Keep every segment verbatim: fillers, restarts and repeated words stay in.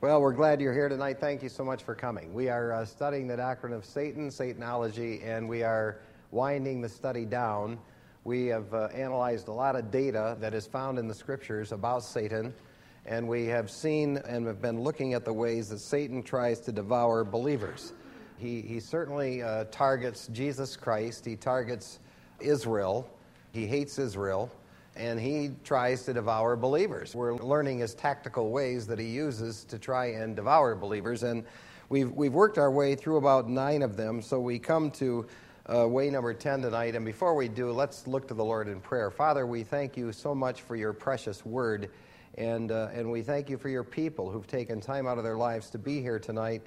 Well, we're glad you're here tonight. Thank you so much for coming. We are uh, studying the doctrine of Satan, Satanology, and we are winding the study down. We have uh, analyzed a lot of data that is found in the Scriptures about Satan, and we have seen and have been looking at the ways that Satan tries to devour believers. He, he certainly uh, targets Jesus Christ. He targets Israel. He hates Israel. And he tries to devour believers. We're learning his tactical ways that he uses to try and devour believers. And we've we've worked our way through about nine of them. So we come to uh, way number ten tonight. And before we do, let's look to the Lord in prayer. Father, we thank you so much for your precious word. And, uh, and we thank you for your people who've taken time out of their lives to be here tonight,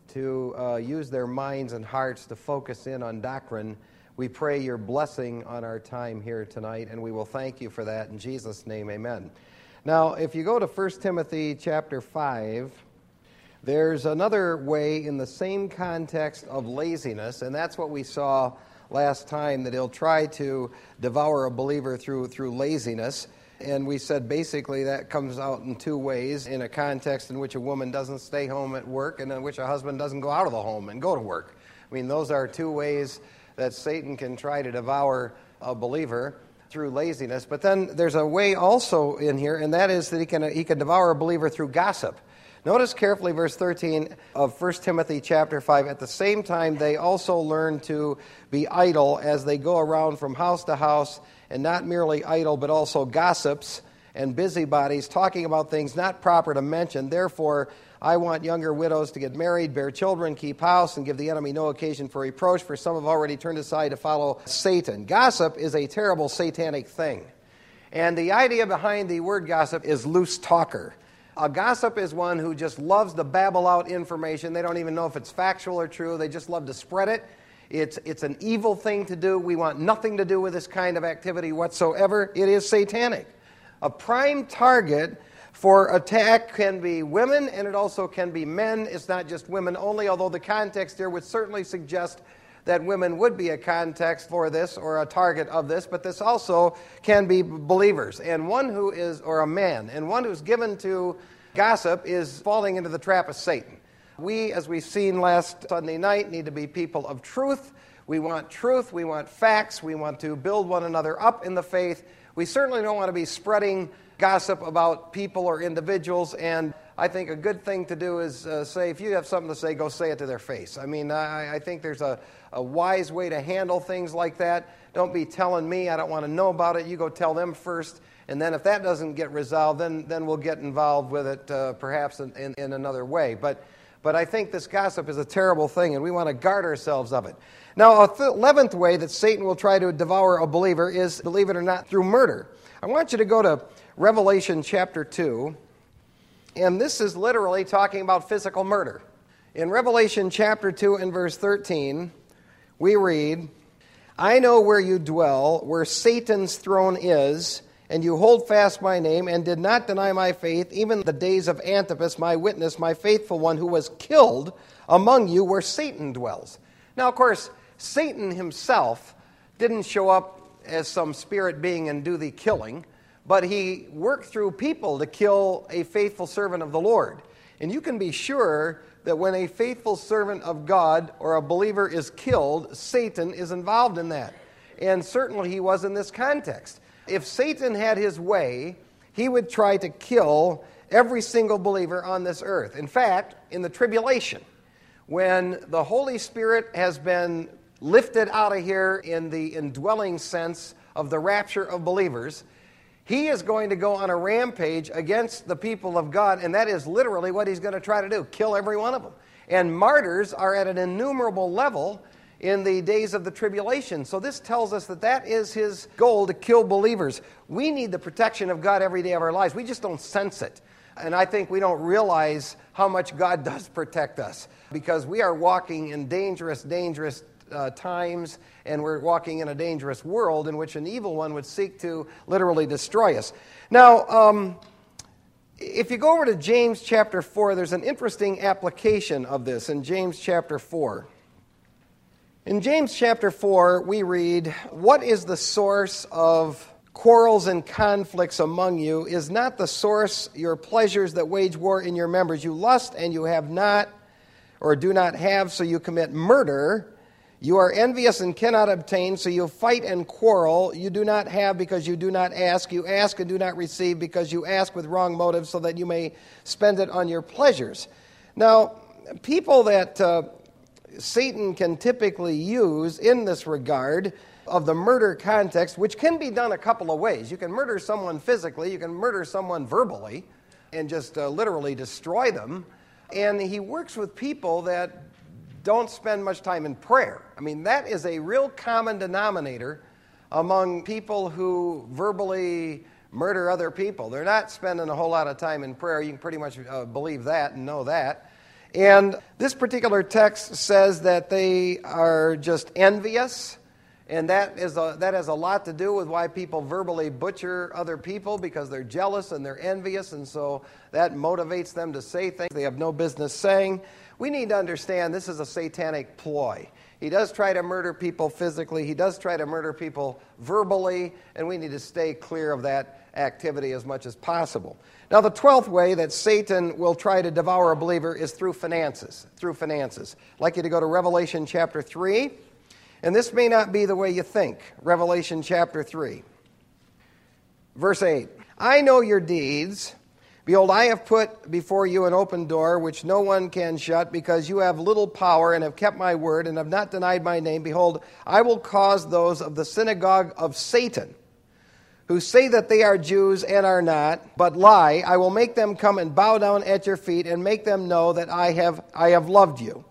to uh, use their minds and hearts to focus in on doctrine. We pray your blessing on our time here tonight, and we will thank you for that. In Jesus' name, amen. Now, if you go to First Timothy chapter five, there's another way in the same context of laziness, and that's what we saw last time, that he'll try to devour a believer through, through laziness. And we said basically that comes out in two ways, in a context in which a woman doesn't stay home at work and in which a husband doesn't go out of the home and go to work. I mean, those are two ways that Satan can try to devour a believer through laziness. But then there's a way also in here, and that is that he can he can devour a believer through gossip. Notice carefully verse thirteen of First Timothy chapter five. At the same time, they also learn to be idle as they go around from house to house, and not merely idle, but also gossips and busybodies, talking about things not proper to mention. Therefore, I want younger widows to get married, bear children, keep house, and give the enemy no occasion for reproach, for some have already turned aside to follow Satan. Gossip is a terrible satanic thing. And the idea behind the word gossip is loose talker. A gossip is one who just loves to babble out information. They don't even know if it's factual or true. They just love to spread it. It's, it's an evil thing to do. We want nothing to do with this kind of activity whatsoever. It is satanic. A prime target for attack can be women, and it also can be men. It's not just women only, although the context here would certainly suggest that women would be a context for this or a target of this, but this also can be believers. And one who is, or a man, and one who's given to gossip is falling into the trap of Satan. We, as we've seen last Sunday night, need to be people of truth. We want truth. We want facts. We want to build one another up in the faith. We certainly don't want to be spreading gossip about people or individuals, and I think a good thing to do is uh, say, if you have something to say, go say it to their face. I mean, I, I think there's a, a wise way to handle things like that. Don't be telling me, I don't want to know about it. You go tell them first, and then if that doesn't get resolved, then, then we'll get involved with it uh, perhaps in, in, in another way. But But I think this gossip is a terrible thing, and we want to guard ourselves of it. Now, a th- eleventh way that Satan will try to devour a believer is, believe it or not, through murder. I want you to go to Revelation chapter two, and this is literally talking about physical murder. In Revelation chapter two and verse thirteen, we read, I know where you dwell, where Satan's throne is, and you hold fast my name, and did not deny my faith, even the days of Antipas, my witness, my faithful one, who was killed among you where Satan dwells. Now, of course, Satan himself didn't show up as some spirit being and do the killing, but he worked through people to kill a faithful servant of the Lord. And you can be sure that when a faithful servant of God or a believer is killed, Satan is involved in that. And certainly he was in this context. If Satan had his way, he would try to kill every single believer on this earth. In fact, in the tribulation, when the Holy Spirit has been lifted out of here in the indwelling sense of the rapture of believers, he is going to go on a rampage against the people of God, and that is literally what he's going to try to do, kill every one of them. And martyrs are at an innumerable level in the days of the tribulation. So this tells us that that is his goal, to kill believers. We need the protection of God every day of our lives. We just don't sense it. And I think we don't realize how much God does protect us, because we are walking in dangerous, dangerous uh, times, and we're walking in a dangerous world in which an evil one would seek to literally destroy us. Now, um, if you go over to James chapter four, there's an interesting application of this in James chapter four. In James chapter four, we read, what is the source of quarrels and conflicts among you? Is not the source your pleasures that wage war in your members? You lust and you have not, or do not have, so you commit murder. You are envious and cannot obtain, so you fight and quarrel. You do not have because you do not ask. You ask and do not receive because you ask with wrong motives so that you may spend it on your pleasures. Now, people that uh, Satan can typically use in this regard of the murder context, which can be done a couple of ways. You can murder someone physically, you can murder someone verbally, and just uh, literally destroy them. And he works with people that don't spend much time in prayer. I mean, that is a real common denominator among people who verbally murder other people. They're not spending a whole lot of time in prayer. You can pretty much uh, believe that and know that. And this particular text says that they are just envious, and that is a, that has a lot to do with why people verbally butcher other people, because they're jealous and they're envious, and so that motivates them to say things they have no business saying. We need to understand this is a satanic ploy. He does try to murder people physically. He does try to murder people verbally, and we need to stay clear of that activity as much as possible. Now, the twelfth way that Satan will try to devour a believer is through finances. Through finances. I'd like you to go to Revelation chapter three, and this may not be the way you think. Revelation chapter three, verse eight. I know your deeds. Behold, I have put before you an open door which no one can shut, because you have little power and have kept my word and have not denied my name. Behold, I will cause those of the synagogue of Satan, who say that they are Jews and are not, but lie. I will make them come and bow down at your feet and make them know that I have I have loved you.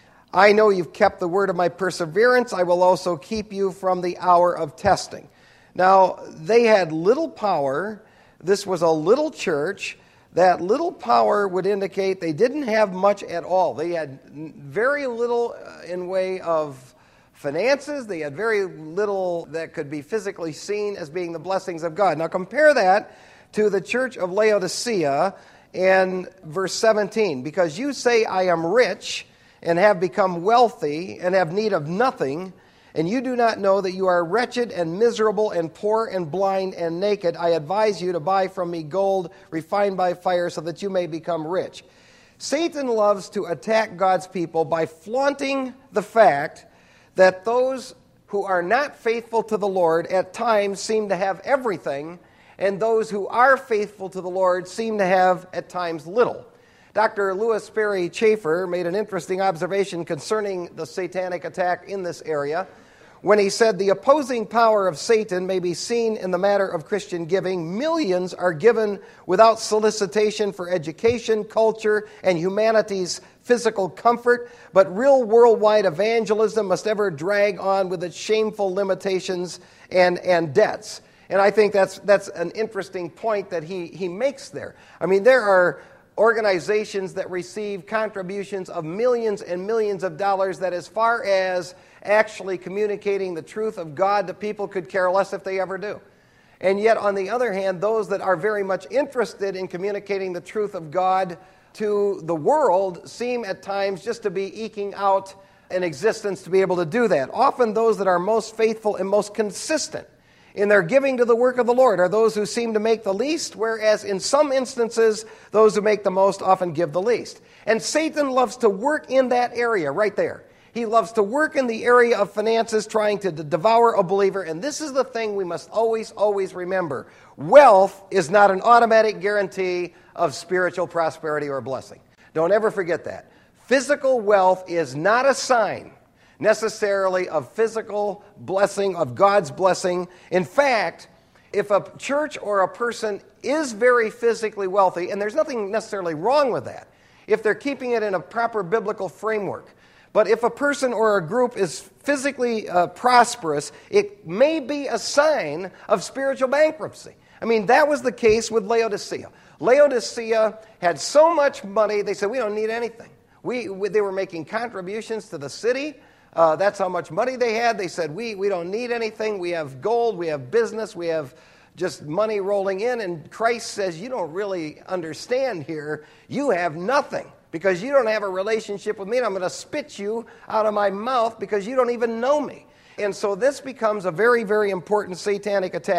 I know you've kept the word of my perseverance. I will also keep you from the hour of testing. Now, they had little power. This was a little church. That little power would indicate they didn't have much at all. They had very little in way of finances. They had very little that could be physically seen as being the blessings of God. Now compare that to the church of Laodicea in verse seventeen. Because you say, I am rich and have become wealthy and have need of nothing, and you do not know that you are wretched and miserable and poor and blind and naked. I advise you to buy from me gold refined by fire so that you may become rich. Satan loves to attack God's people by flaunting the fact that those who are not faithful to the Lord at times seem to have everything, and those who are faithful to the Lord seem to have at times little. Doctor Louis Sperry Chafer made an interesting observation concerning the satanic attack in this area when he said the opposing power of Satan may be seen in the matter of Christian giving. Millions are given without solicitation for education, culture, and humanity's physical comfort, but real worldwide evangelism must ever drag on with its shameful limitations and, and debts. And I think that's that's an interesting point that he, he makes there. I mean, there are organizations that receive contributions of millions and millions of dollars that, as far as actually communicating the truth of God to people, could care less if they ever do. And yet, on the other hand, those that are very much interested in communicating the truth of God to the world seem at times just to be eking out an existence to be able to do that. Often those that are most faithful and most consistent in their giving to the work of the Lord are those who seem to make the least, whereas in some instances, those who make the most often give the least. And Satan loves to work in that area right there. He loves to work in the area of finances, trying to devour a believer. And this is the thing we must always, always remember. Wealth is not an automatic guarantee of spiritual prosperity or blessing. Don't ever forget that. Physical wealth is not a sign necessarily of physical blessing, of God's blessing. In fact, if a church or a person is very physically wealthy, and there's nothing necessarily wrong with that, if they're keeping it in a proper biblical framework, but if a person or a group is physically uh, prosperous, it may be a sign of spiritual bankruptcy. I mean, that was the case with Laodicea. Laodicea had so much money, they said, we don't need anything. We, we They were making contributions to the city. Uh, that's how much money they had. They said, we, we don't need anything. We have gold, we have business, we have just money rolling in. And Christ says, you don't really understand here. You have nothing because you don't have a relationship with me, and I'm going to spit you out of my mouth because you don't even know me. And so this becomes a very, very important satanic attack.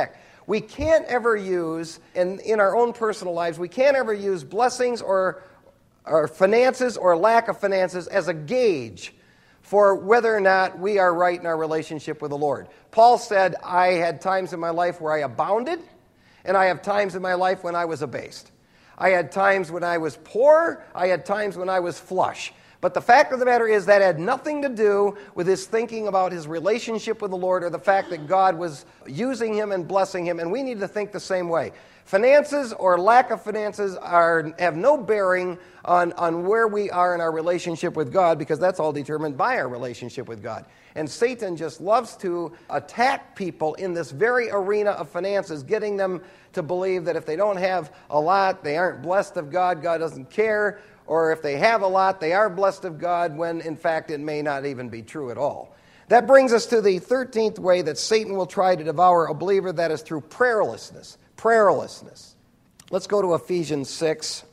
we can't ever use, and in our own personal lives, we can't ever use blessings or, or finances or lack of finances as a gauge for whether or not we are right in our relationship with the Lord. Paul said, I had times in my life where I abounded, and I have times in my life when I was abased. I had times when I was poor, I had times when I was flush. But the fact of the matter is that had nothing to do with his thinking about his relationship with the Lord or the fact that God was using him and blessing him, and we need to think the same way. Finances or lack of finances are have no bearing on, on where we are in our relationship with God, because that's all determined by our relationship with God. And Satan just loves to attack people in this very arena of finances, getting them to believe that if they don't have a lot, they aren't blessed of God, God doesn't care, or if they have a lot, they are blessed of God, when in fact it may not even be true at all. That brings us to the thirteenth way that Satan will try to devour a believer, that is through prayerlessness. Prayerlessness. Let's go to Ephesians six.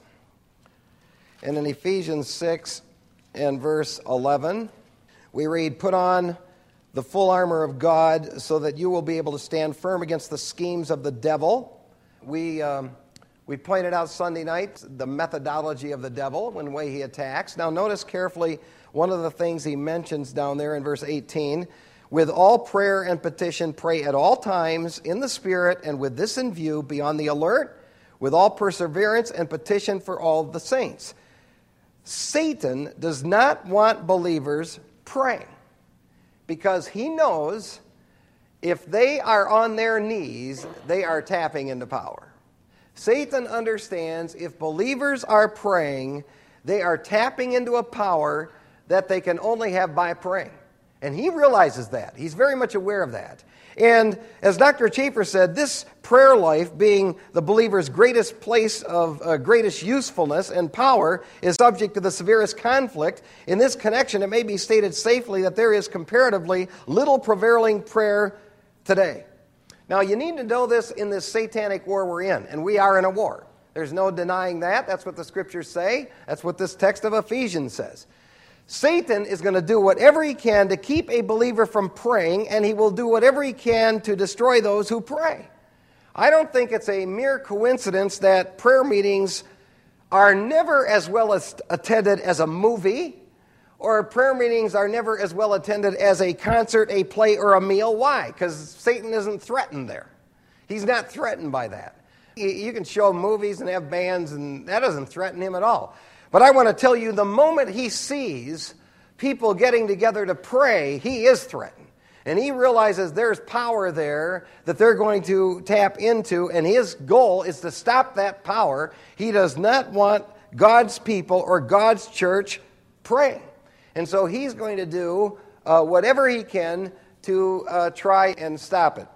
And in Ephesians six and verse eleven, we read, "Put on the full armor of God so that you will be able to stand firm against the schemes of the devil." We um, we pointed out Sunday night the methodology of the devil, one way he attacks. Now notice carefully one of the things he mentions down there in verse eighteen. "With all prayer and petition, pray at all times in the Spirit, and with this in view, be on the alert, with all perseverance and petition for all the saints." Satan does not want believers praying, because he knows if they are on their knees, they are tapping into power. Satan understands if believers are praying, they are tapping into a power that they can only have by praying. And he realizes that. He's very much aware of that. And as Doctor Chafer said, this prayer life, being the believer's greatest place of uh, greatest usefulness and power, is subject to the severest conflict. In this connection, it may be stated safely that there is comparatively little prevailing prayer today. Now, you need to know this in this satanic war we're in, and we are in a war. There's no denying that. That's what the Scriptures say. That's what this text of Ephesians says. Satan is going to do whatever he can to keep a believer from praying, and he will do whatever he can to destroy those who pray. I don't think it's a mere coincidence that prayer meetings are never as well as attended as a movie, or prayer meetings are never as well attended as a concert, a play, or a meal. Why? Because Satan isn't threatened there. He's not threatened by that. You can show movies and have bands, and that doesn't threaten him at all. But I want to tell you, the moment he sees people getting together to pray, he is threatened. And he realizes there's power there that they're going to tap into, and his goal is to stop that power. He does not want God's people or God's church praying. And so he's going to do uh, whatever he can to uh, try and stop it.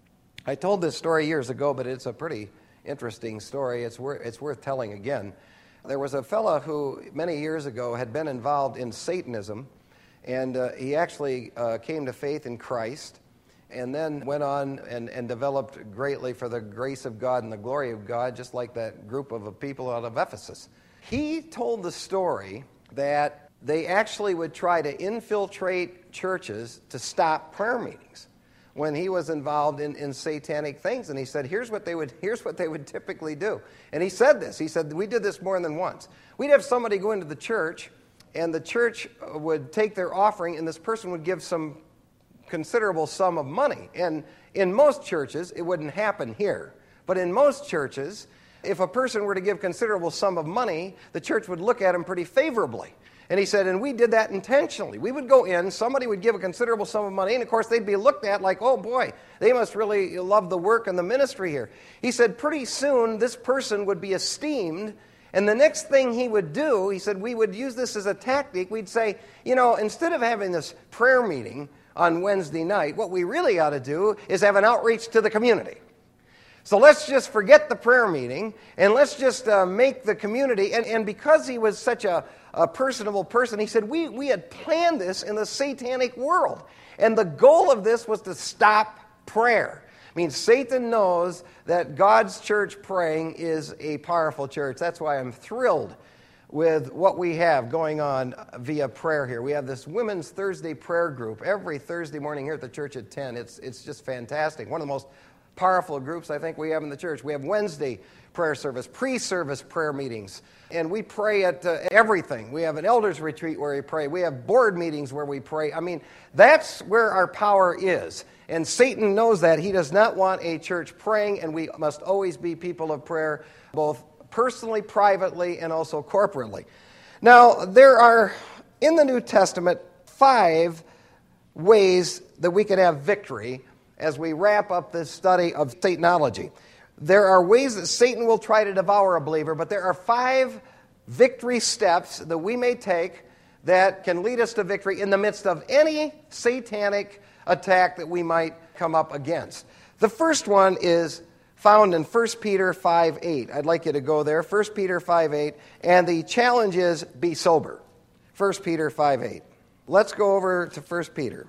I told this story years ago, but it's a pretty interesting story. It's worth, it's worth telling again. There was a fellow who many years ago had been involved in Satanism, and uh, he actually uh, came to faith in Christ, and then went on and, and developed greatly for the grace of God and the glory of God, just like that group of people out of Ephesus. He told the story that they actually would try to infiltrate churches to stop prayer meetings when he was involved in, in satanic things. And he said, here's what they would here's what they would typically do. And he said this. He said, we did this more than once. We'd have somebody go into the church, and the church would take their offering, and this person would give some considerable sum of money. And in most churches, it wouldn't happen here. But in most churches, if a person were to give considerable sum of money, the church would look at him pretty favorably. And he said, and we did that intentionally. We would go in, somebody would give a considerable sum of money, and of course they'd be looked at like, oh boy, they must really love the work and the ministry here. He said, pretty soon this person would be esteemed, and the next thing he would do, he said, we would use this as a tactic. We'd say, you know, instead of having this prayer meeting on Wednesday night, what we really ought to do is have an outreach to the community. So let's just forget the prayer meeting, and let's just uh, make the community, and, and because he was such a, a personable person, he said, we, we had planned this in the satanic world, and the goal of this was to stop prayer. I mean, Satan knows that God's church praying is a powerful church. That's why I'm thrilled with what we have going on via prayer here. We have this Women's Thursday prayer group every Thursday morning here at the church at ten. It's, it's just fantastic. One of the most powerful groups I think we have in the church. We have Wednesday prayer service, pre-service prayer meetings, and we pray at uh, everything. We have an elders retreat where we pray. We have board meetings where we pray. I mean, that's where our power is. And Satan knows that. He does not want a church praying, and we must always be people of prayer, both personally, privately, and also corporately. Now, there are, in the New Testament, five ways that we can have victory as we wrap up this study of Satanology. There are ways that Satan will try to devour a believer, but there are five victory steps that we may take that can lead us to victory in the midst of any satanic attack that we might come up against. The first one is found in First Peter five eight. I'd like you to go there, First Peter five eight, and the challenge is be sober. First Peter five eight. Let's go over to First Peter.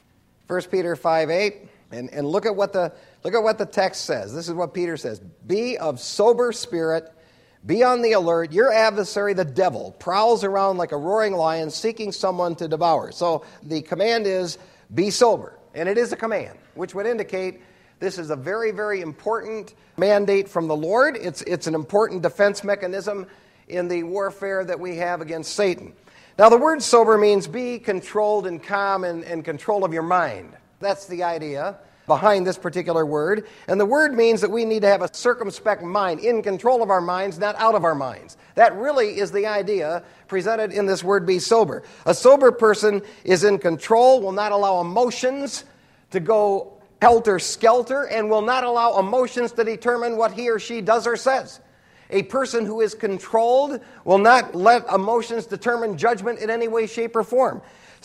First Peter five eight, and, and look at what the look at what the text says. This is what Peter says. Be of sober spirit, be on the alert. Your adversary, the devil, prowls around like a roaring lion seeking someone to devour. So the command is be sober. And it is a command, which would indicate this is a very, very important mandate from the Lord. It's, it's an important defense mechanism in the warfare that we have against Satan. Now, the word sober means be controlled and calm and, and control of your mind. That's the idea behind this particular word. And the word means that we need to have a circumspect mind, in control of our minds, not out of our minds. That really is the idea presented in this word, be sober. A sober person is in control, will not allow emotions to go helter-skelter, and will not allow emotions to determine what he or she does or says. A person who is controlled will not let emotions determine judgment in any way, shape, or form.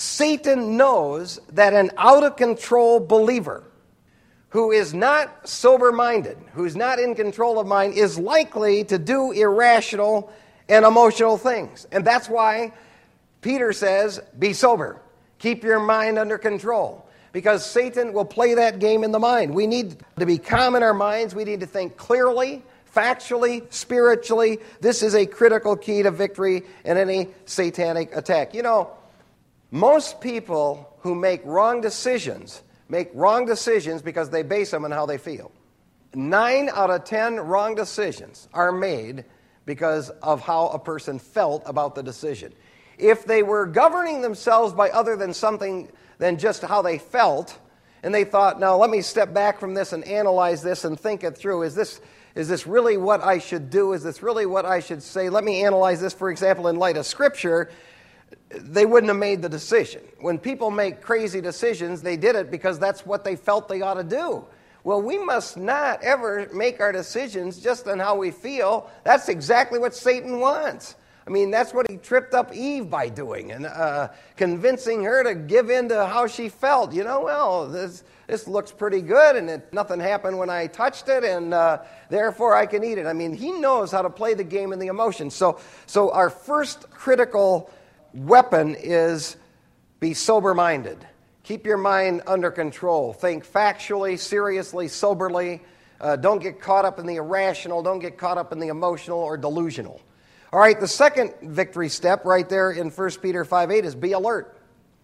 Satan knows that an out-of-control believer who is not sober-minded, who's not in control of mind, is likely to do irrational and emotional things. And that's why Peter says, be sober. Keep your mind under control. Because Satan will play that game in the mind. We need to be calm in our minds. We need to think clearly, factually, spiritually. This is a critical key to victory in any satanic attack. You know, most people who make wrong decisions make wrong decisions because they base them on how they feel. Nine out of ten wrong decisions are made because of how a person felt about the decision. If they were governing themselves by other than something than just how they felt, and they thought, now let me step back from this and analyze this and think it through. Is this, is this really what I should do? Is this really what I should say? Let me analyze this, for example, in light of Scripture. They wouldn't have made the decision. When people make crazy decisions, they did it because that's what they felt they ought to do. Well, we must not ever make our decisions just on how we feel. That's exactly what Satan wants. I mean, that's what he tripped up Eve by doing, and uh, convincing her to give in to how she felt. You know, well, this this looks pretty good, and it, nothing happened when I touched it, and uh, therefore I can eat it. I mean, he knows how to play the game and the emotions. So, so our first critical weapon is be sober-minded. Keep your mind under control. Think factually, seriously, soberly. Uh, don't get caught up in the irrational. Don't get caught up in the emotional or delusional. All right, the second victory step right there in First Peter five eight is be alert.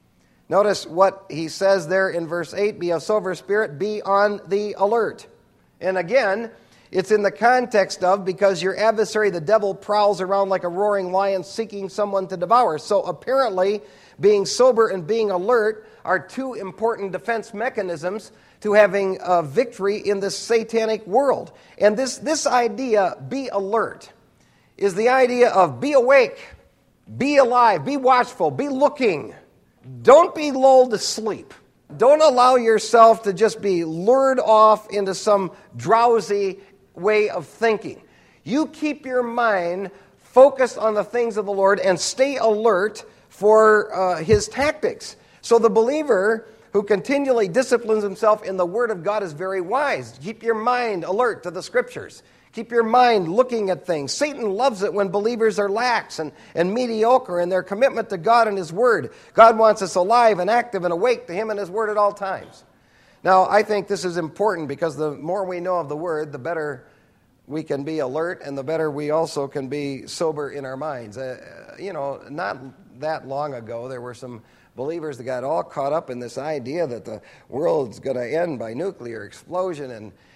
Notice what he says there in verse eight, be of sober spirit, be on the alert. And again, it's in the context of because your adversary, the devil, prowls around like a roaring lion seeking someone to devour. So apparently, being sober and being alert are two important defense mechanisms to having a victory in this satanic world. And this, this idea, be alert, is the idea of be awake, be alive, be watchful, be looking. Don't be lulled to sleep. Don't allow yourself to just be lured off into some drowsy way of thinking. You keep your mind focused on the things of the Lord and stay alert for uh, His tactics. So the believer who continually disciplines himself in the Word of God is very wise. Keep your mind alert to the Scriptures. Keep your mind looking at things. Satan loves it when believers are lax and, and mediocre in their commitment to God and His Word. God wants us alive and active and awake to Him and His Word at all times. Now, I think this is important because the more we know of the Word, the better we can be alert and the better we also can be sober in our minds. Uh, you know, not that long ago, there were some believers that got all caught up in this idea that the world's going to end by nuclear explosion and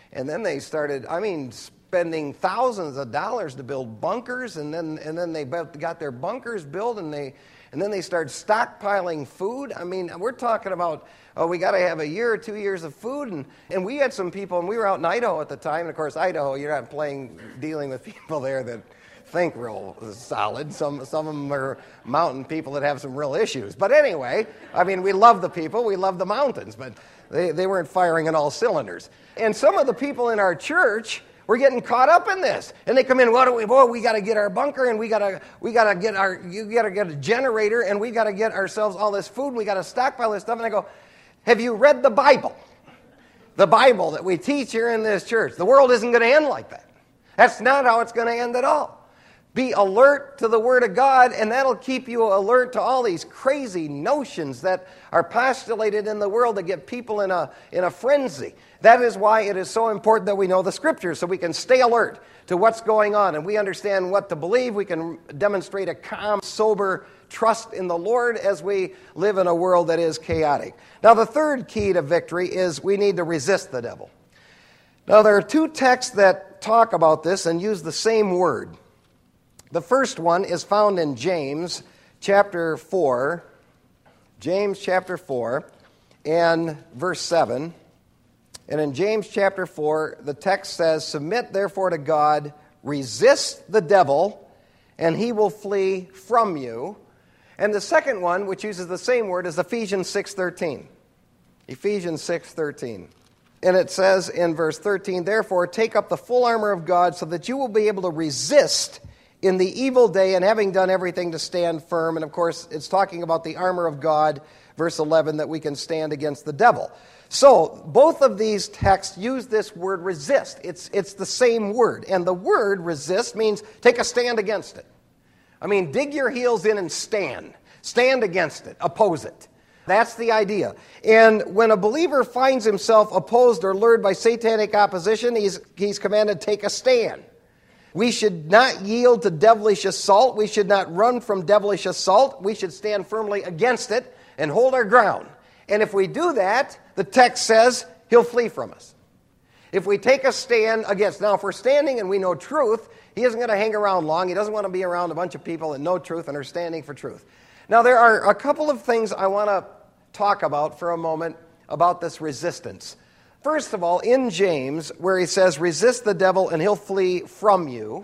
And then they started, I mean, spending thousands of dollars to build bunkers, and then and then they got their bunkers built, and they and then they started stockpiling food. I mean, we're talking about, oh, we got to have a year or two years of food, and, and we had some people, and we were out in Idaho at the time, and of course, Idaho, you're not playing, dealing with people there that think real solid. Some some of them are mountain people that have some real issues. But anyway, I mean, we love the people, we love the mountains, but they, they weren't firing on all cylinders. And some of the people in our church were getting caught up in this, and they come in. What do we? Boy, we got to get our bunker, and we got to we got to get our you got to get a generator, and we got to get ourselves all this food. And we got to stockpile this stuff. And I go, have you read the Bible? The Bible that we teach here in this church. The world isn't going to end like that. That's not how it's going to end at all. Be alert to the Word of God, and that'll keep you alert to all these crazy notions that are postulated in the world that get people in a in a frenzy. That is why it is so important that we know the Scriptures, so we can stay alert to what's going on, and we understand what to believe. We can demonstrate a calm, sober trust in the Lord as we live in a world that is chaotic. Now, the third key to victory is we need to resist the devil. Now, there are two texts that talk about this and use the same word. The first one is found in James chapter four, James chapter four, and verse seven. And in James chapter four, the text says, "Submit therefore to God, resist the devil, and he will flee from you." And the second one, which uses the same word, is Ephesians six thirteen. Ephesians six thirteen. And it says in verse thirteen, "Therefore take up the full armor of God so that you will be able to resist in the evil day, and having done everything to stand firm." And of course, it's talking about the armor of God, verse eleven, that we can stand against the devil. So, both of these texts use this word resist. It's, it's the same word. And the word resist means take a stand against it. I mean, dig your heels in and stand. Stand against it. Oppose it. That's the idea. And when a believer finds himself opposed or lured by satanic opposition, he's, he's commanded to take a stand. We should not yield to devilish assault. We should not run from devilish assault. We should stand firmly against it and hold our ground. And if we do that, the text says he'll flee from us. If we take a stand against, now if we're standing and we know truth, he isn't going to hang around long. He doesn't want to be around a bunch of people that know truth and are standing for truth. Now there are a couple of things I want to talk about for a moment about this resistance. First of all, in James, where he says, "Resist the devil and he'll flee from you,"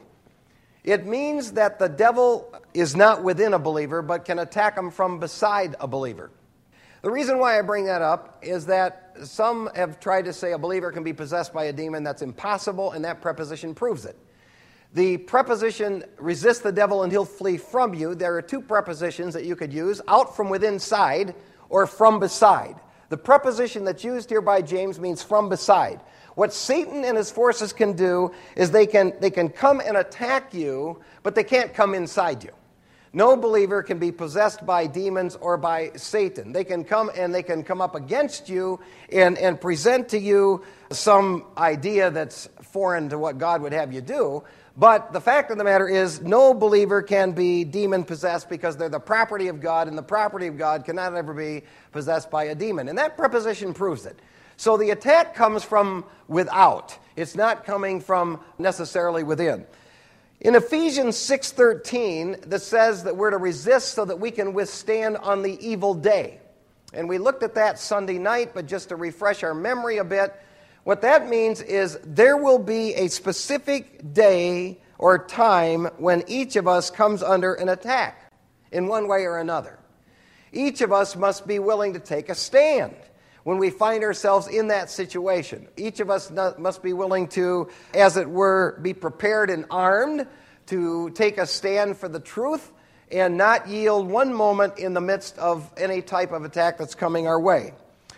it means that the devil is not within a believer, but can attack him from beside a believer. The reason why I bring that up is that some have tried to say a believer can be possessed by a demon. That's impossible, and that preposition proves it. The preposition, "resist the devil and he'll flee from you," there are two prepositions that you could use, "out from within side" or "from beside." The preposition that's used here by James means "from beside." What Satan and his forces can do is they can, they can come and attack you, but they can't come inside you. No believer can be possessed by demons or by Satan. They can come and they can come up against you and, and present to you some idea that's foreign to what God would have you do. But the fact of the matter is, no believer can be demon-possessed because they're the property of God, and the property of God cannot ever be possessed by a demon. And that preposition proves it. So the attack comes from without. It's not coming from necessarily within. In Ephesians six thirteen, that says that we're to resist so that we can withstand on the evil day. And we looked at that Sunday night, but just to refresh our memory a bit, what that means is there will be a specific day or time when each of us comes under an attack in one way or another. Each of us must be willing to take a stand when we find ourselves in that situation. Each of us must be willing to, as it were, be prepared and armed to take a stand for the truth and not yield one moment in the midst of any type of attack that's coming our way.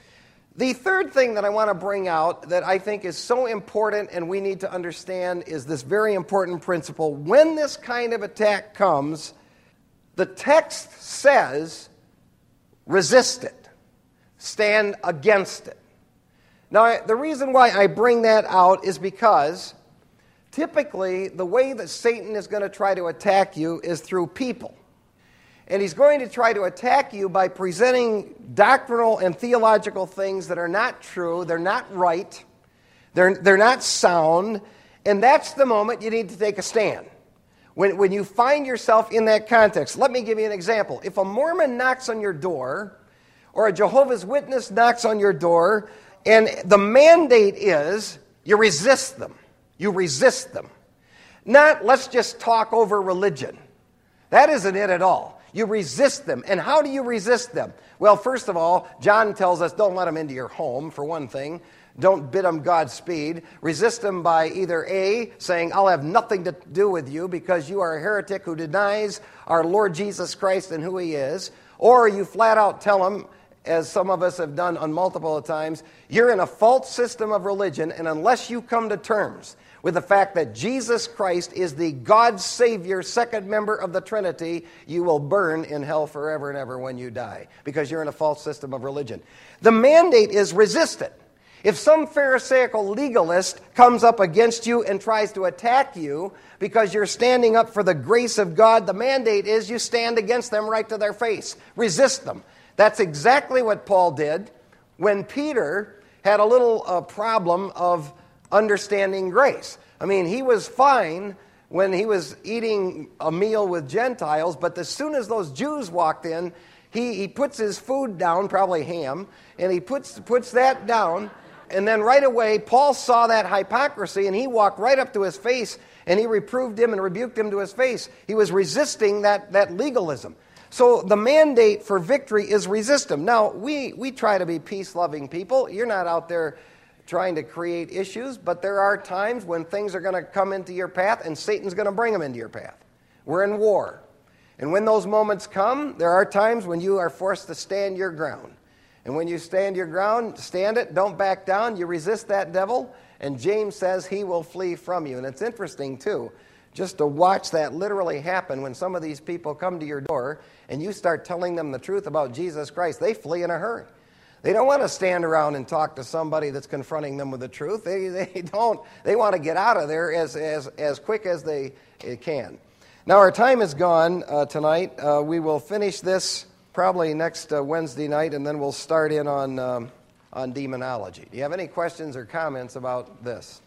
The third thing that I want to bring out that I think is so important and we need to understand is this very important principle. When this kind of attack comes, the text says, resist it. Stand against it. Now, the reason why I bring that out is because typically the way that Satan is going to try to attack you is through people. And he's going to try to attack you by presenting doctrinal and theological things that are not true, they're not right, They're, they're not sound, and that's the moment you need to take a stand. When, when you find yourself in that context, let me give you an example. If a Mormon knocks on your door, or a Jehovah's Witness knocks on your door, and the mandate is you resist them. You resist them. Not, let's just talk over religion. That isn't it at all. You resist them. And how do you resist them? Well, first of all, John tells us don't let them into your home, for one thing. Don't bid them Godspeed. Resist them by either A, saying, I'll have nothing to do with you because you are a heretic who denies our Lord Jesus Christ and who he is. Or you flat out tell them, as some of us have done on multiple times, you're in a false system of religion, and unless you come to terms with the fact that Jesus Christ is the God Savior, second member of the Trinity, you will burn in hell forever and ever when you die, because you're in a false system of religion. The mandate is resist it. If some Pharisaical legalist comes up against you and tries to attack you because you're standing up for the grace of God, the mandate is you stand against them right to their face. Resist them. That's exactly what Paul did when Peter had a little uh, problem of understanding grace. I mean, he was fine when he was eating a meal with Gentiles, but as soon as those Jews walked in, he, he puts his food down, probably ham, and he puts puts that down, and then right away, Paul saw that hypocrisy, and he walked right up to his face, and he reproved him and rebuked him to his face. He was resisting that, that legalism. So the mandate for victory is resist them. Now, we, we try to be peace-loving people. You're not out there trying to create issues, but there are times when things are going to come into your path, and Satan's going to bring them into your path. We're in war. And when those moments come, there are times when you are forced to stand your ground. And when you stand your ground, stand it, don't back down, you resist that devil, and James says he will flee from you. And it's interesting, too, just to watch that literally happen when some of these people come to your door and you start telling them the truth about Jesus Christ. They flee in a hurry. They don't want to stand around and talk to somebody that's confronting them with the truth. They, they don't. They want to get out of there as, as, as quick as they can. Now, our time is gone uh, tonight. Uh, we will finish this probably next uh, Wednesday night, and then we'll start in on, um, on demonology. Do you have any questions or comments about this?